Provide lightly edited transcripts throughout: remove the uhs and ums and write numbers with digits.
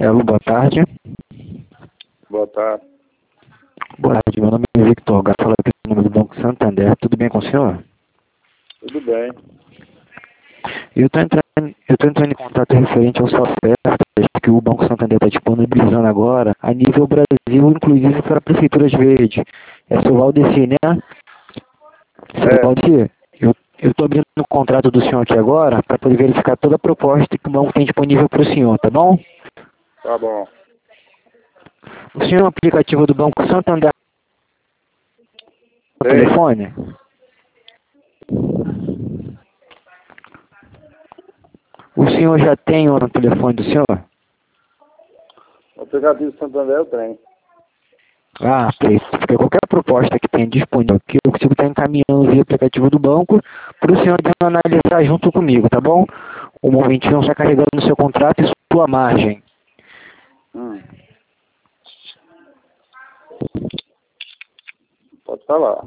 Alô, boa tarde. Boa tarde. Boa tarde, meu nome é Victor Gato, falo aqui no nome do Banco Santander. Tudo bem com o senhor? Tudo bem. Eu estou entrando em contato referente às ofertas que o Banco Santander está disponibilizando agora a nível Brasil, inclusive para prefeituras verdes. É seu Valdeci, né? Seu Valdeci, eu estou abrindo o contrato do senhor aqui agora para poder verificar toda a proposta que o banco tem disponível para o senhor, tá bom? Tá bom. O senhor é um aplicativo do Banco Santander no Sei. telefone? O senhor já tem no telefone do senhor? O aplicativo Santander eu tenho. Ah, porque qualquer proposta que tenha disponível aqui, eu consigo estar encaminhando via aplicativo do banco para o senhor analisar junto comigo, tá bom? Um momentinho está carregando o seu contrato e sua margem. Pode falar.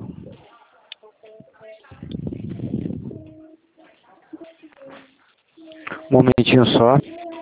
Um momentinho só.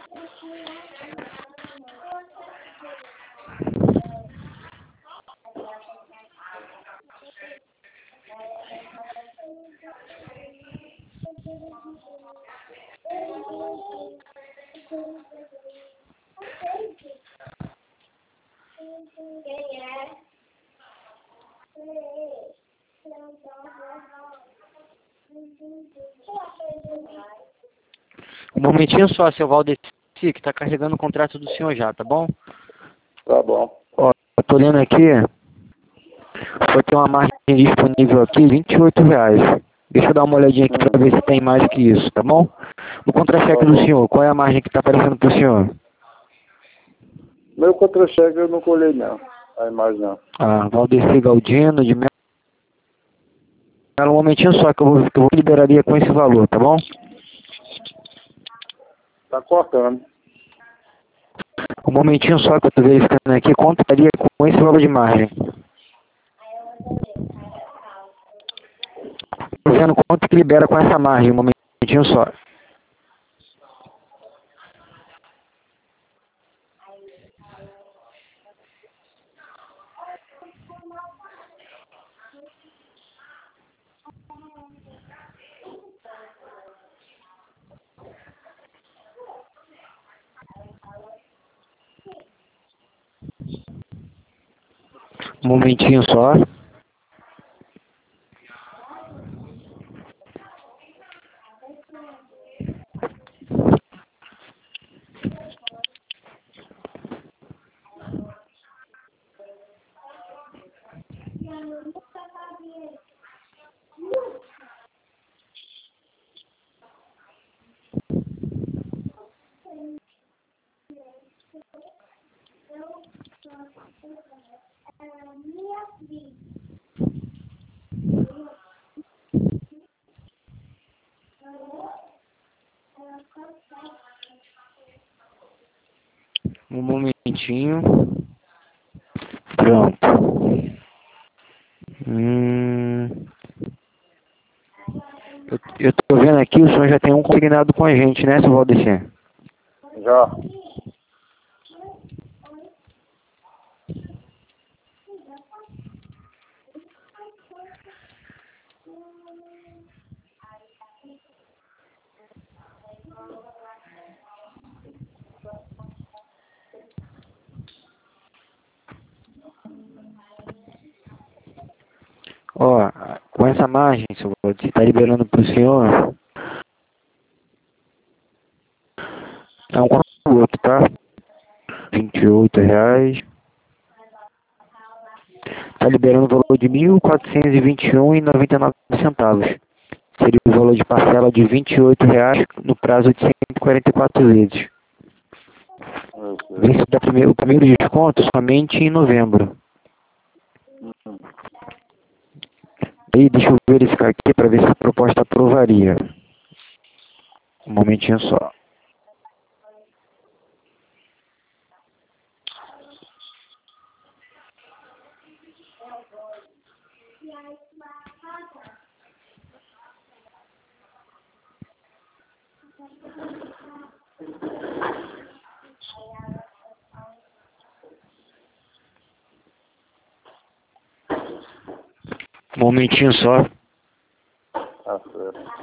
Um momentinho só, seu Valdeci, que está carregando o contrato do senhor já, tá bom? Tá bom. Ó, eu tô olhando aqui, só tem uma margem disponível aqui, R$ 28. Deixa eu dar uma olhadinha aqui para ver se tem mais que isso, tá bom? No contra-cheque Tá do bom. senhor, qual é a margem que está aparecendo para o senhor? Meu contra-cheque eu não colhei não. A imagem não. Ah, Valdeci Galdino de Melo. Um momentinho só que eu vou liberaria com esse valor, tá bom? Tá cortando. Um momentinho só que eu tô verificando aqui, quanto estaria com esse valor de margem. Tô vendo quanto que libera com essa margem, um momentinho só. Um momentinho só. Um momentinho. Pronto. Eu tô vendo aqui, o senhor já tem um consignado com a gente, né, seu Valdeci? Já. Ó, com essa margem, seu Valdeci, tá liberando pro senhor, é um quanto do outro, tá? R$ 28. Tá liberando o valor de R$ 1.421,99. Seria o valor de parcela de R$ 28 no prazo de 144 vezes. Vence o primeiro desconto somente em novembro. Aí deixa eu verificar aqui para ver se a proposta aprovaria. Um momentinho só. Um momentinho só. Tá certo.